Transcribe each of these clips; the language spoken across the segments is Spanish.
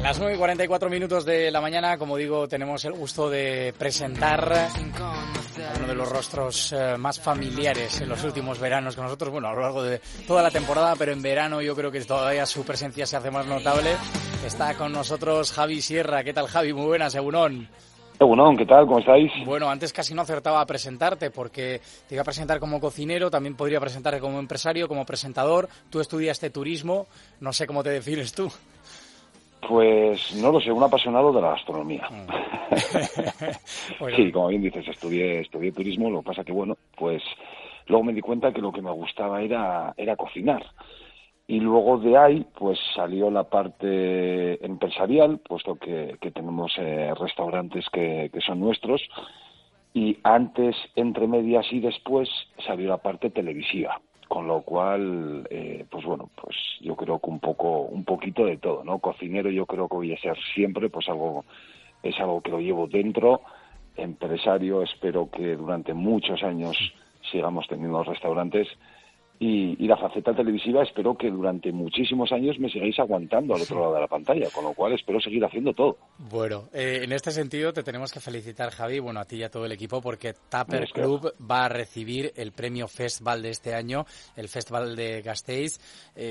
Las 9:44 de la mañana, como digo, tenemos el gusto de presentar a uno de los rostros más familiares en los últimos veranos con nosotros, bueno, a lo largo de toda la temporada, pero en verano yo creo que todavía su presencia se hace más notable. Está con nosotros Javi Sierra. ¿Qué tal, Javi? Muy buenas, Egunon. Egunon, ¿qué tal? ¿Cómo estáis? Bueno, antes casi no acertaba a presentarte porque te iba a presentar como cocinero, también podría presentarte como empresario, como presentador. Tú estudiaste turismo, no sé cómo te defines tú. Pues no lo sé, un apasionado de la gastronomía. Bueno. Sí, como bien dices, estudié turismo, lo que pasa que, bueno, pues luego me di cuenta que lo que me gustaba era cocinar. Y luego de ahí, pues salió la parte empresarial, puesto que tenemos restaurantes que son nuestros. Y antes, entre medias y después, salió la parte televisiva. Con lo cual, pues bueno, pues yo creo que un poquito de todo, ¿no? Cocinero yo creo que voy a ser siempre, pues es algo que lo llevo dentro. Empresario, espero que durante muchos años sigamos teniendo restaurantes. Y la faceta televisiva espero que durante muchísimos años me sigáis aguantando al otro lado de la pantalla, con lo cual espero seguir haciendo todo. Bueno, en este sentido te tenemos que felicitar, Javi, bueno, a ti y a todo el equipo, porque Tupper Club va a recibir el premio Festival de este año, el Festival de Gasteiz,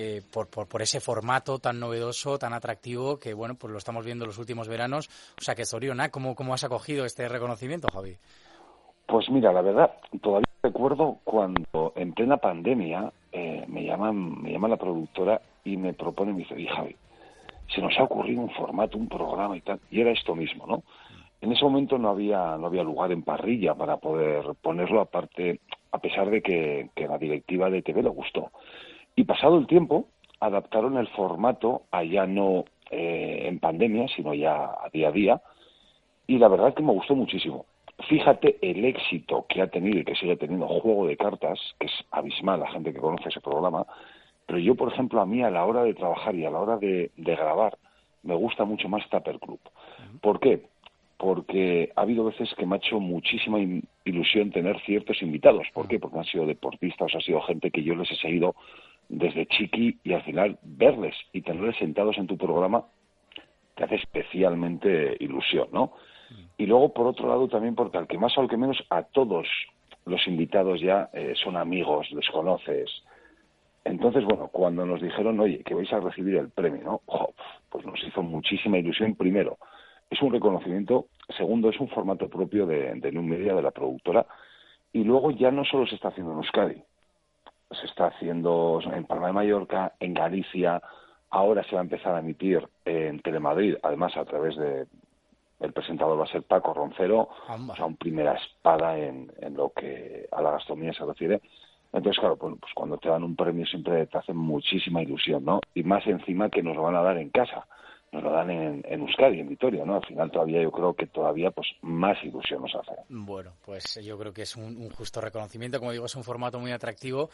por ese formato tan novedoso, tan atractivo, que bueno, pues lo estamos viendo en los últimos veranos. O sea que Soriona, ¿cómo has acogido este reconocimiento, Javi? Pues mira, la verdad, todavía recuerdo cuando en plena pandemia me llama la productora y me propone, me dice, oye, Javi, se nos ha ocurrido un formato, un programa y tal, y era esto mismo, ¿no? En ese momento no había lugar en parrilla para poder ponerlo, aparte, a pesar de que la directiva de TV le gustó. Y pasado el tiempo, adaptaron el formato a ya no en pandemia, sino ya a día, y la verdad es que me gustó muchísimo. Fíjate el éxito que ha tenido y que sigue teniendo Juego de Cartas, que es abismal la gente que conoce ese programa, pero yo, por ejemplo, a mí a la hora de trabajar y a la hora de grabar, me gusta mucho más Tupper Club. ¿Por qué? Porque ha habido veces que me ha hecho muchísima ilusión tener ciertos invitados. ¿Por qué? Porque han sido deportistas, ha sido gente que yo les he seguido desde chiqui y al final verles y tenerles sentados en tu programa te hace especialmente ilusión, ¿no? Y luego, por otro lado, también porque al que más o al que menos, a todos los invitados ya son amigos, les conoces. Entonces, bueno, cuando nos dijeron, oye, que vais a recibir el premio, ¿no? Pues nos hizo muchísima ilusión. Primero, es un reconocimiento. Segundo, es un formato propio de New Media, de la productora. Y luego ya no solo se está haciendo en Euskadi, se está haciendo en Palma de Mallorca, en Galicia. Ahora se va a empezar a emitir en Telemadrid, además a través de... El presentador va a ser Paco Roncero, o sea, un primera espada en lo que a la gastronomía se refiere. Entonces, claro, pues cuando te dan un premio siempre te hace muchísima ilusión, ¿no? Y más encima que nos lo van a dar en casa, nos lo dan en Euskadi, en Vitoria, ¿no? Al final todavía yo creo que todavía pues más ilusión nos hace. Bueno, pues yo creo que es un justo reconocimiento. Como digo, es un formato muy atractivo.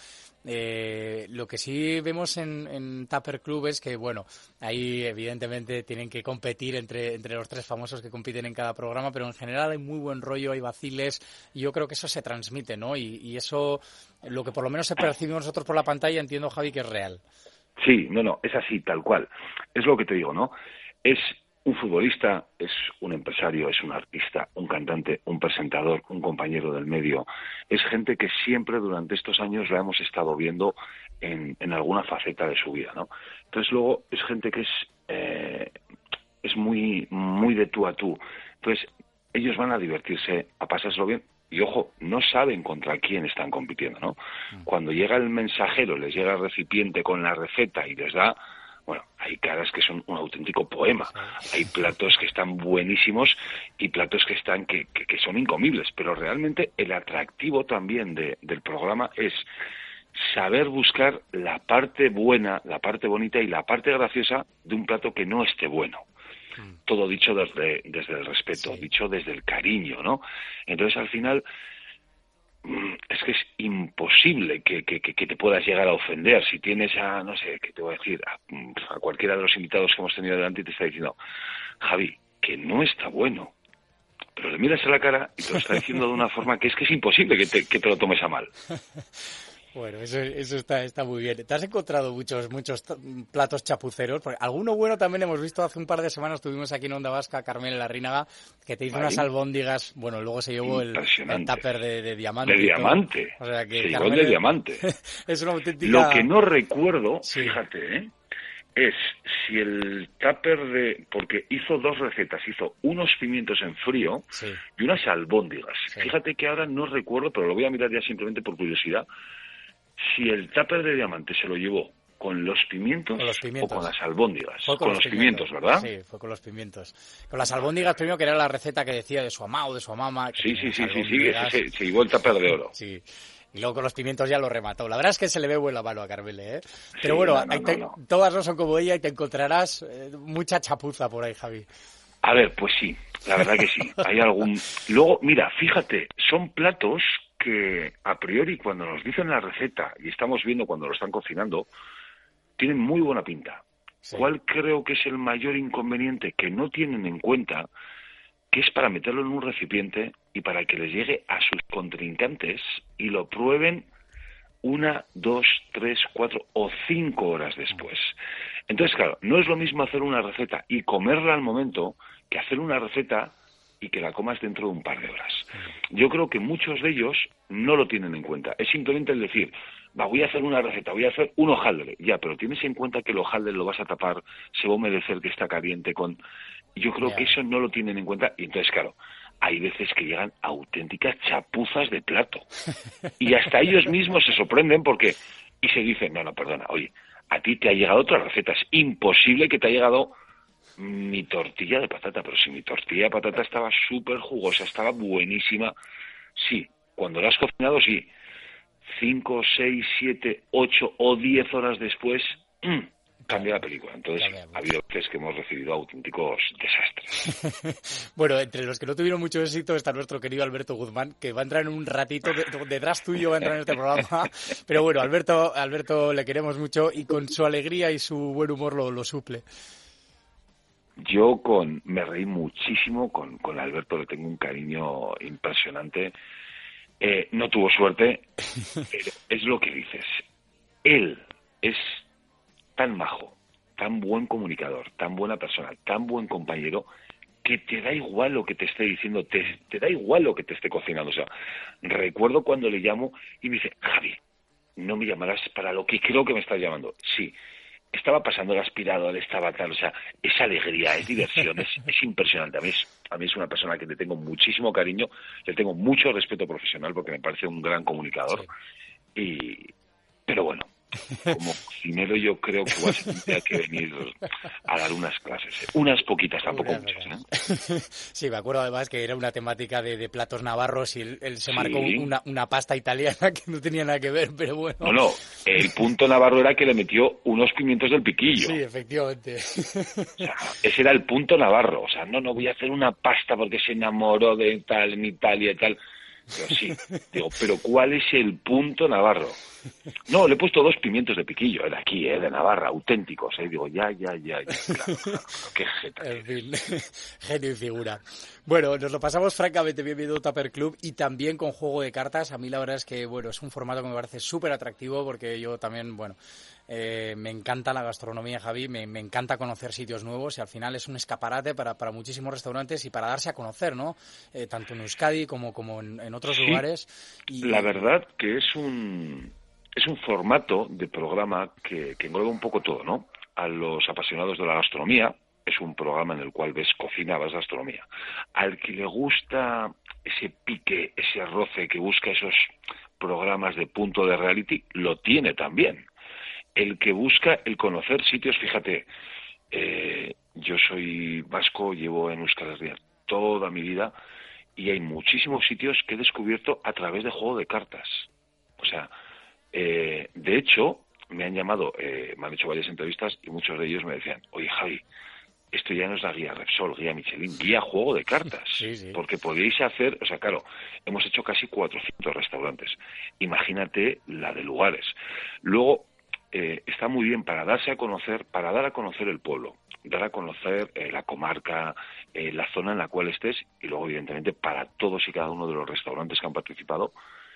Lo que sí vemos en Tupper Club es que, bueno, ahí evidentemente tienen que competir entre los tres famosos que compiten en cada programa, pero en general hay muy buen rollo, hay vaciles, y yo creo que eso se transmite, ¿no? Y eso, lo que por lo menos se percibimos nosotros por la pantalla, entiendo, Javi, que es real. Sí, no, es así, tal cual. Es lo que te digo, ¿no? Es un futbolista, es un empresario, es un artista, un cantante, un presentador, un compañero del medio. Es gente que siempre durante estos años la hemos estado viendo en alguna faceta de su vida, ¿no? Entonces luego es gente que es muy, muy de tú a tú. Entonces ellos van a divertirse, a pasárselo bien. Y ojo, no saben contra quién están compitiendo, ¿no? Cuando llega el mensajero, les llega el recipiente con la receta y les da, bueno, hay caras que son un auténtico poema. Hay platos que están buenísimos y platos que son incomibles. Pero realmente el atractivo también del programa es saber buscar la parte buena, la parte bonita y la parte graciosa de un plato que no esté bueno. Todo dicho desde el respeto, sí. Dicho desde el cariño, ¿no? Entonces, al final, es que es imposible que te puedas llegar a ofender. Si tienes a, no sé, ¿qué te voy a decir? A cualquiera de los invitados que hemos tenido delante y te está diciendo, Javi, que no está bueno. Pero le miras a la cara y te lo está diciendo de una forma que es imposible que te lo tomes a mal. Bueno, eso está muy bien. ¿Te has encontrado muchos platos chapuceros? Porque alguno bueno también hemos visto hace un par de semanas, tuvimos aquí en Onda Vasca, Carmen Larrínaga, que te hizo unas albóndigas, bueno, luego se llevó el tupper de diamante. De diamante. O sea que se Carmen llevó el de diamante. Es una auténtica... Lo que no recuerdo, sí. Fíjate, es si el tupper porque hizo 2 recetas, hizo unos pimientos en frío sí. y unas albóndigas. Sí. Fíjate que ahora no recuerdo, pero lo voy a mirar ya simplemente por curiosidad, si el tupper de diamante se lo llevó con los pimientos o con las albóndigas. Con los pimientos, ¿verdad? Sí, fue con los pimientos. Con las albóndigas primero, que era la receta que decía de su mamá o de su mamá. Sí, se llevó el tupper de oro. Sí. Y luego con los pimientos ya lo remató. La verdad es que se le ve buena mano a Carmele, ¿eh? Pero sí, bueno, no. Todas no son como ella y te encontrarás mucha chapuza por ahí, Javi. A ver, pues sí, la verdad que sí. Hay algún... Luego, mira, fíjate, son platos que a priori cuando nos dicen la receta y estamos viendo cuando lo están cocinando, tienen muy buena pinta. Sí. ¿Cuál creo que es el mayor inconveniente que no tienen en cuenta? Que es para meterlo en un recipiente y para que les llegue a sus contrincantes y lo prueben 1, 2, 3, 4 o 5 horas después. Entonces, claro, no es lo mismo hacer una receta y comerla al momento que hacer una receta y que la comas dentro de un par de horas. Yo creo que muchos de ellos no lo tienen en cuenta. Es simplemente el decir, voy a hacer una receta, voy a hacer un hojaldre. Ya, pero tienes en cuenta que el hojaldre lo vas a tapar, se va a humedecer, que está caliente con... Yo creo que eso no lo tienen en cuenta y entonces, claro, hay veces que llegan auténticas chapuzas de plato. Y hasta ellos mismos se sorprenden porque... Y se dicen, no, perdona, oye, a ti te ha llegado otra receta, es imposible que te ha llegado mi tortilla de patata, pero si mi tortilla de patata estaba súper jugosa, estaba buenísima. Sí, cuando la has cocinado, sí. 5, 6, 7, 8 o 10 horas después... cambia la película. Entonces, ha habido veces que hemos recibido auténticos desastres. Bueno, entre los que no tuvieron mucho éxito está nuestro querido Alberto Guzmán, que va a entrar en un ratito, detrás tuyo va a entrar en este programa. Pero bueno, Alberto le queremos mucho y con su alegría y su buen humor lo suple. Yo me reí muchísimo con Alberto, le tengo un cariño impresionante. No tuvo suerte, pero es lo que dices. Él es tan majo, tan buen comunicador, tan buena persona, tan buen compañero, que te da igual lo que te esté diciendo, te da igual lo que te esté cocinando. O sea, recuerdo cuando le llamo y me dice, Javi, no me llamarás para lo que creo que me estás llamando. Sí, estaba pasando el aspirador, estaba tal, o sea, es alegría, es diversión, es impresionante. A mí es una persona que le tengo muchísimo cariño, le tengo mucho respeto profesional porque me parece un gran comunicador. Sí. Pero bueno, como cocinero yo creo que igual tendría que venir a dar unas clases, unas poquitas, tampoco muchas, ¿eh? Sí, me acuerdo además que era una temática de platos navarros y él se marcó una pasta italiana que no tenía nada que ver, pero bueno. No, el punto navarro era que le metió unos pimientos del piquillo. Sí, efectivamente. O sea, ese era el punto navarro, o sea, no voy a hacer una pasta porque se enamoró de tal en Italia y tal. Pero sí, digo, pero ¿cuál es el punto navarro? No, le he puesto 2 pimientos de piquillo, de aquí, de Navarra, auténticos. Digo, ya, claro, qué jeta. En fin, genio y figura. Bueno, nos lo pasamos francamente bien viendo Tupper Club y también con juego de cartas. A mí la verdad es que, bueno, es un formato que me parece súper atractivo porque yo también, bueno, me encanta la gastronomía, Javi, me encanta conocer sitios nuevos y al final es un escaparate para muchísimos restaurantes y para darse a conocer, ¿no? Tanto en Euskadi como en otros lugares. Y... La verdad que es un formato de programa que engloba un poco todo, ¿no? A los apasionados de la gastronomía, es un programa en el cual ves cocina, ves gastronomía. Al que le gusta ese pique, ese roce, que busca esos programas de punto de reality, lo tiene también. El que busca el conocer sitios, fíjate, yo soy vasco, llevo en Euskal Herria toda mi vida y hay muchísimos sitios que he descubierto a través de juego de cartas. O sea, de hecho, me han llamado, me han hecho varias entrevistas y muchos de ellos me decían, oye Javi, esto ya no es la guía Repsol, guía Michelin, guía juego de cartas. Sí. Porque podéis hacer, o sea, claro, hemos hecho casi 400 restaurantes. Imagínate la de lugares. Luego, está muy bien para darse a conocer, para dar a conocer el pueblo, dar a conocer la comarca, la zona en la cual estés y luego, evidentemente, para todos y cada uno de los restaurantes que han participado,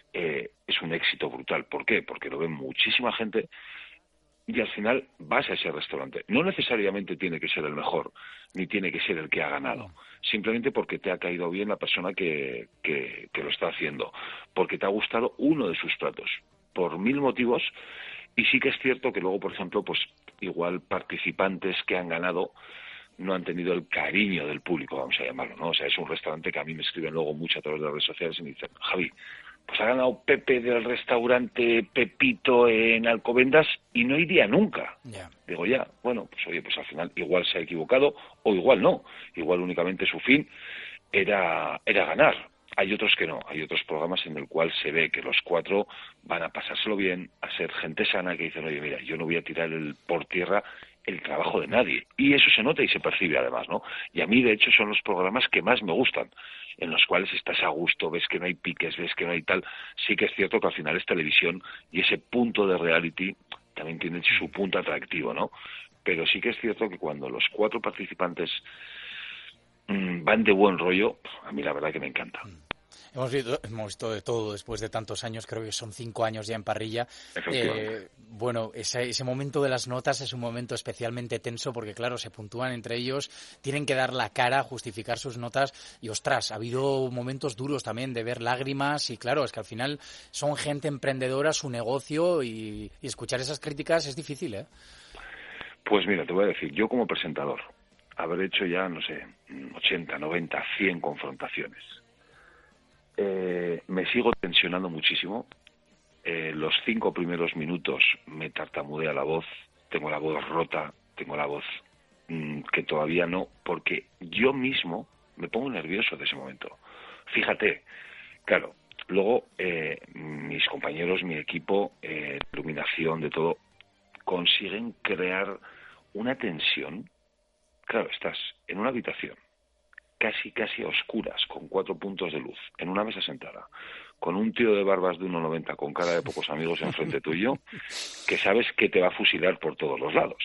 es un éxito brutal. ¿Por qué? Porque lo ve muchísima gente y al final vas a ese restaurante. No necesariamente tiene que ser el mejor, ni tiene que ser el que ha ganado. Simplemente porque te ha caído bien la persona que lo está haciendo. Porque te ha gustado uno de sus platos. Por 1000 motivos. Y sí que es cierto que luego, por ejemplo, pues igual participantes que han ganado no han tenido el cariño del público, vamos a llamarlo, ¿no? O sea, es un restaurante que a mí me escriben luego mucho a través de las redes sociales y me dicen, Javi, pues ha ganado Pepe del restaurante Pepito en Alcobendas y no iría nunca. Yeah. Digo, ya, bueno, pues oye, pues al final igual se ha equivocado o igual no. Igual únicamente su fin era ganar. Hay otros que no, hay otros programas en el cual se ve que los 4 van a pasárselo bien, a ser gente sana, que dicen, oye, mira, yo no voy a tirar por tierra el trabajo de nadie. Y eso se nota y se percibe además, ¿no? Y a mí, de hecho, son los programas que más me gustan, en los cuales estás a gusto, ves que no hay piques, ves que no hay tal. Sí que es cierto que al final es televisión y ese punto de reality también tiene su punto atractivo, ¿no? Pero sí que es cierto que cuando los 4 participantes van de buen rollo, a mí la verdad que me encanta. Hemos visto de todo después de tantos años, creo que son 5 años ya en parrilla. Bueno, ese momento de las notas es un momento especialmente tenso porque, claro, se puntúan entre ellos, tienen que dar la cara, justificar sus notas y, ostras, ha habido momentos duros también de ver lágrimas y, claro, es que al final son gente emprendedora, su negocio y escuchar esas críticas es difícil, ¿eh? Pues mira, te voy a decir, yo como presentador, haber hecho ya, no sé, 80, 90, 100 confrontaciones. Me sigo tensionando muchísimo. Los 5 primeros minutos me tartamudea la voz, tengo la voz rota, tengo la voz que todavía no, porque yo mismo me pongo nervioso de ese momento. Fíjate, claro, luego mis compañeros, mi equipo, iluminación, de todo, consiguen crear una tensión. Claro, estás en una habitación casi a oscuras, con 4 puntos de luz, en una mesa sentada, con un tío de barbas de 1,90 con cara de pocos amigos enfrente tuyo, que sabes que te va a fusilar por todos los lados.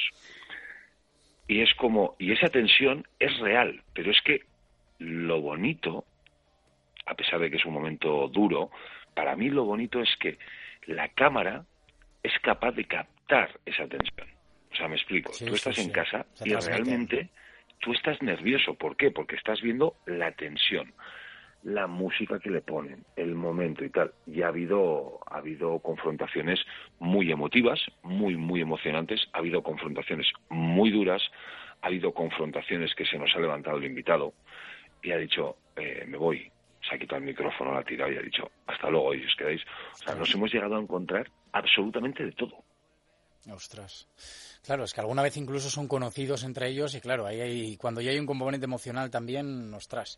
Y es como, y esa tensión es real, pero es que lo bonito, a pesar de que es un momento duro, para mí lo bonito es que la cámara es capaz de captar esa tensión. O sea, me explico, tú estás en casa y realmente tú estás nervioso. ¿Por qué? Porque estás viendo la tensión, la música que le ponen, el momento y tal. Y ha habido confrontaciones muy emotivas, muy emocionantes. Ha habido confrontaciones muy duras. Ha habido confrontaciones que se nos ha levantado el invitado y ha dicho, me voy. Se ha quitado el micrófono, la ha tirado y ha dicho, hasta luego, y os quedáis. O sea, nos hemos llegado a encontrar absolutamente de todo. Ostras. Claro, es que alguna vez incluso son conocidos entre ellos y claro, cuando ya hay un componente emocional también, ostras.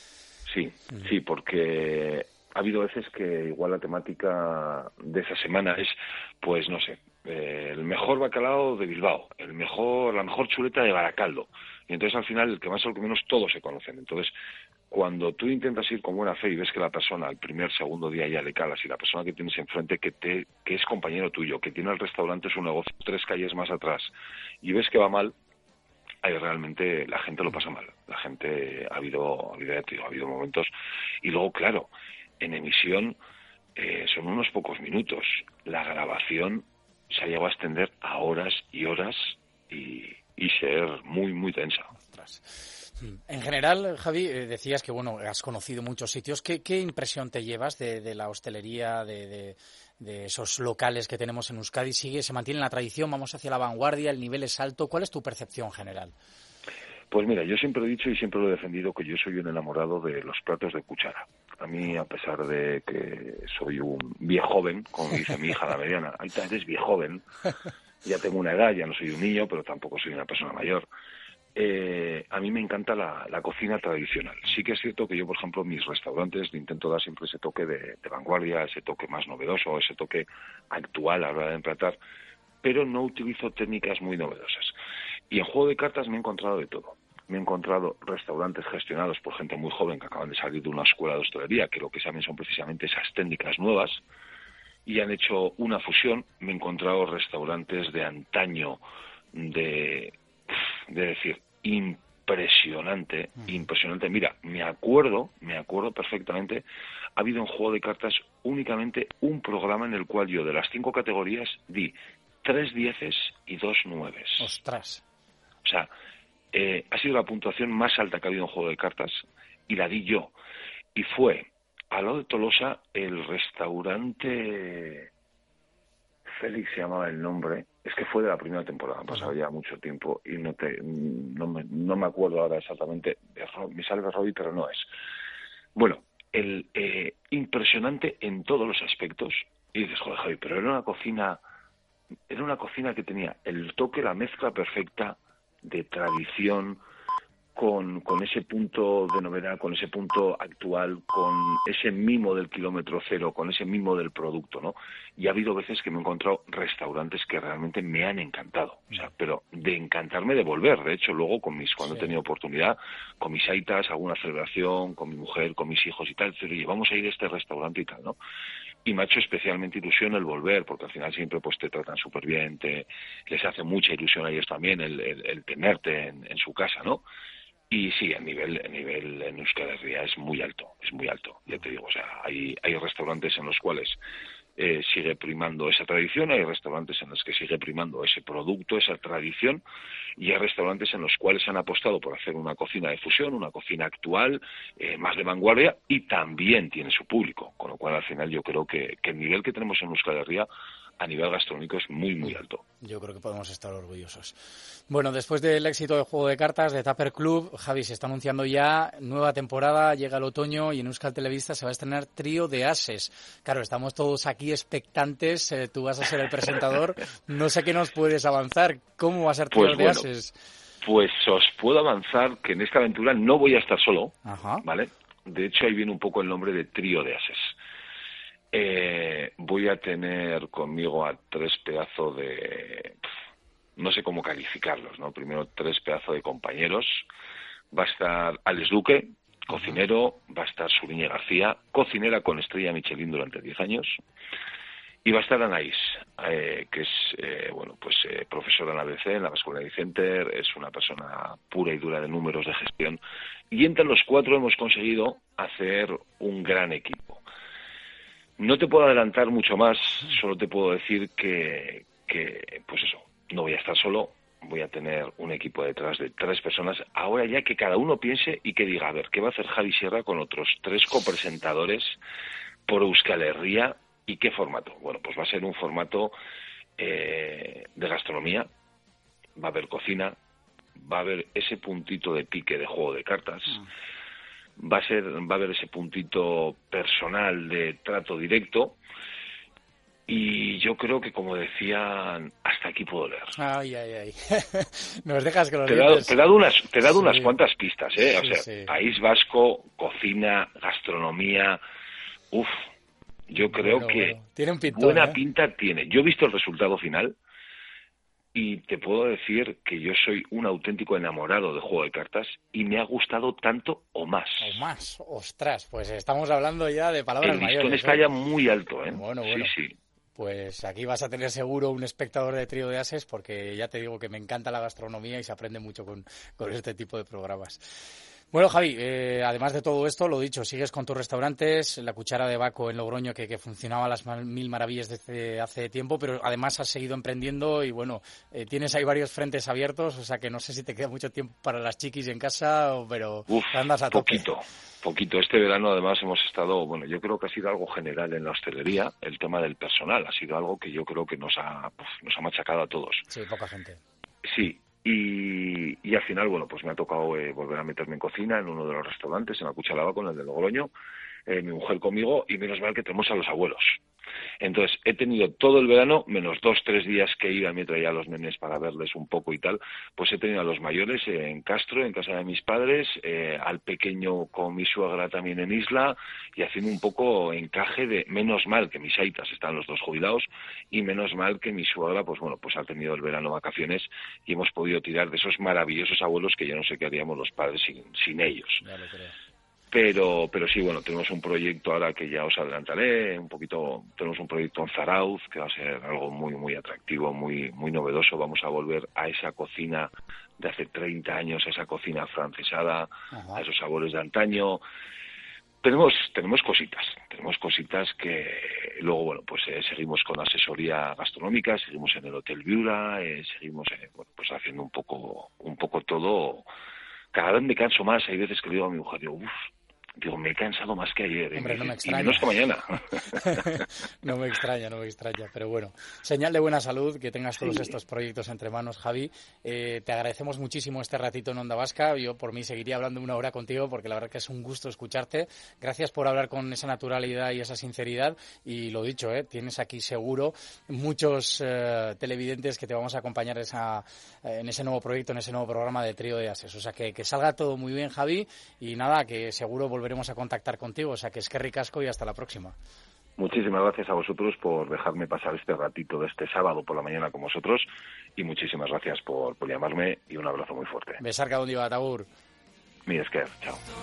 Sí, porque ha habido veces que igual la temática de esa semana es, pues no sé, el mejor bacalao de Bilbao, la mejor chuleta de Baracaldo. Y entonces al final el que más o el que menos todos se conocen. Entonces, cuando tú intentas ir con buena fe y ves que la persona el primer, segundo día ya le calas y la persona que tienes enfrente que es compañero tuyo, que tiene el restaurante, su negocio 3 calles más atrás y ves que va mal, ahí realmente la gente lo pasa mal. La gente ha habido momentos y luego, claro, en emisión son unos pocos minutos. La grabación se ha llegado a extender a horas y horas y ser muy tensa. Ostras. En general, Javi, decías que bueno, has conocido muchos sitios. ¿Qué impresión te llevas de la hostelería, de esos locales que tenemos en Euskadi? ¿Se mantiene la tradición? ¿Vamos hacia la vanguardia? ¿El nivel es alto? ¿Cuál es tu percepción general? Pues mira, yo siempre he dicho y siempre lo he defendido que yo soy un enamorado de los platos de cuchara. A mí, a pesar de que soy un viejoven, como dice mi hija la mediana, ahorita eres viejoven, ya tengo una edad, ya no soy un niño, pero tampoco soy una persona mayor. A mí me encanta la cocina tradicional. Sí que es cierto que yo, por ejemplo, en mis restaurantes le intento dar siempre ese toque de vanguardia, ese toque más novedoso, ese toque actual a la hora de emplatar, pero no utilizo técnicas muy novedosas. Y en juego de cartas me he encontrado de todo. Me he encontrado restaurantes gestionados por gente muy joven que acaban de salir de una escuela de hostelería, que lo que saben son precisamente esas técnicas nuevas, y han hecho una fusión. Me he encontrado restaurantes de antaño, de decir, impresionante. Mira, me acuerdo perfectamente, ha habido en juego de cartas únicamente un programa en el cual yo de las 5 categorías di 3 dieces y 2 nueves. ¡Ostras! O sea, ha sido la puntuación más alta que ha habido en juego de cartas y la di yo. Y fue al lado de Tolosa el restaurante... Félix se llamaba el nombre, es que fue de la primera temporada, ha pasado ya mucho tiempo y no me acuerdo ahora exactamente, me sale de Robbie, pero no es. Bueno, impresionante en todos los aspectos, y dices, joder, Javi, pero era una cocina que tenía el toque, la mezcla perfecta de tradición, con ese punto de novedad, con ese punto actual, con ese mimo del kilómetro cero, con ese mimo del producto, ¿no? Y ha habido veces que me he encontrado restaurantes que realmente me han encantado, o sea, pero de encantarme de volver. De hecho, luego cuando he tenido oportunidad, con mis aitas, alguna celebración, con mi mujer, con mis hijos y tal, oye, vamos a ir a este restaurante y tal, ¿no? Y me ha hecho especialmente ilusión el volver, porque al final siempre pues te tratan súper bien, les hace mucha ilusión a ellos también el tenerte en su casa, ¿no? Y sí, el nivel en Euskal Herria es muy alto, ya te digo, o sea, hay restaurantes en los cuales sigue primando esa tradición, hay restaurantes en los que sigue primando ese producto, esa tradición, y hay restaurantes en los cuales han apostado por hacer una cocina de fusión, una cocina actual, más de vanguardia, y también tiene su público, con lo cual al final yo creo que el nivel que tenemos en Euskal Herria a nivel gastronómico es muy, muy alto. Yo creo que podemos estar orgullosos. Bueno, después del éxito del juego de cartas de Tupper Club, Javi, se está anunciando ya nueva temporada, llega el otoño y en Euskal Telebista se va a estrenar Trío de Ases. Claro, estamos todos aquí expectantes, tú vas a ser el presentador, no sé qué nos puedes avanzar, ¿cómo va a ser Trío de Ases? Pues os puedo avanzar que en esta aventura no voy a estar solo, Ajá. ¿vale? De hecho, ahí viene un poco el nombre de Trío de Ases. Voy a tener conmigo a 3 pedazos de... no sé cómo calificarlos, ¿no? Primero 3 pedazos de compañeros. Va a estar Alex Duque, cocinero. Va a estar Suriñe García, cocinera con estrella Michelin durante 10 años. Y va a estar Anaís, que es profesora en la ABC, en la Vascular Center, es una persona pura y dura de números de gestión. Y entre los 4 hemos conseguido hacer un gran equipo. No te puedo adelantar mucho más, solo te puedo decir que pues eso, no voy a estar solo, voy a tener un equipo detrás de 3 personas. Ahora ya que cada uno piense y que diga, a ver, ¿qué va a hacer Javi Sierra con otros 3 copresentadores por Euskal Herria y qué formato? Bueno, pues va a ser un formato de gastronomía, va a haber cocina, va a haber ese puntito de pique de juego de cartas. Va a haber ese puntito personal de trato directo y yo creo que, como decían, hasta aquí puedo leer. Ay. Nos dejas que lo Te he dado unas cuantas pistas, ¿eh? O sea, País Vasco, cocina, gastronomía, yo creo que tiene un pintón, buena pinta tiene. Yo he visto el resultado final y te puedo decir que yo soy un auténtico enamorado de juego de cartas y me ha gustado tanto o más. Ostras, pues estamos hablando ya de palabras mayores. El listón está ya muy alto, ¿eh? Bueno. Sí. Pues aquí vas a tener seguro un espectador de Trío de Ases, porque ya te digo que me encanta la gastronomía y se aprende mucho con este tipo de programas. Bueno, Javi, además de todo esto, lo dicho, sigues con tus restaurantes, La Cuchara de Baco en Logroño, que funcionaba a las mil maravillas desde hace tiempo, pero además has seguido emprendiendo y bueno, tienes ahí varios frentes abiertos, o sea que no sé si te queda mucho tiempo para las chiquis en casa, pero andas a tope. Poquito. Este verano además hemos estado, bueno, yo creo que ha sido algo general en la hostelería, el tema del personal, ha sido algo que yo creo que nos ha machacado a todos. Sí, poca gente. Sí. Y al final, bueno, pues me ha tocado volver a meterme en cocina en uno de los restaurantes, en La Cuchara de Baco, en el de Logroño, mi mujer conmigo, y menos mal que tenemos a los abuelos. Entonces, he tenido todo el verano, menos 2-3 días que iba, me traía a los nenes para verles un poco y tal, pues he tenido a los mayores en Castro, en casa de mis padres, al pequeño con mi suegra también en Isla, y haciendo un poco encaje de, menos mal que mis aitas están los 2 jubilados, y menos mal que mi suegra, pues bueno, pues ha tenido el verano vacaciones, y hemos podido tirar de esos maravillosos abuelos que yo no sé qué haríamos los padres sin ellos. Ya lo creo. Pero sí, bueno, tenemos un proyecto ahora que ya os adelantaré, tenemos un proyecto en Zarauz que va a ser algo muy, muy atractivo, muy, muy novedoso. Vamos a volver a esa cocina de hace 30 años, a esa cocina afrancesada, a esos sabores de antaño. Tenemos cositas que luego, bueno, pues seguimos con asesoría gastronómica, seguimos en el Hotel Viura, seguimos bueno, pues haciendo un poco todo. Cada vez me canso más, hay veces que le digo a mi mujer, digo, me he cansado más que ayer. Hombre, no me extraña. Y menos que mañana. No me extraña, pero bueno, señal de buena salud que tengas todos estos proyectos entre manos, Javi. Te agradecemos muchísimo este ratito en Onda Vasca. Yo por mí seguiría hablando una hora contigo porque la verdad que es un gusto escucharte. Gracias por hablar con esa naturalidad y esa sinceridad, y lo dicho, tienes aquí seguro muchos televidentes que te vamos a acompañar en ese nuevo proyecto, en ese nuevo programa de Trío de Ases. O sea que salga todo muy bien, Javi, y nada, que seguro volveremos a contactar contigo, o sea que eskerrik asko y hasta la próxima. Muchísimas gracias a vosotros por dejarme pasar este ratito de este sábado por la mañana con vosotros, y muchísimas gracias por llamarme, y un abrazo muy fuerte. Besarka handi bat, agur. Mi esker, chao.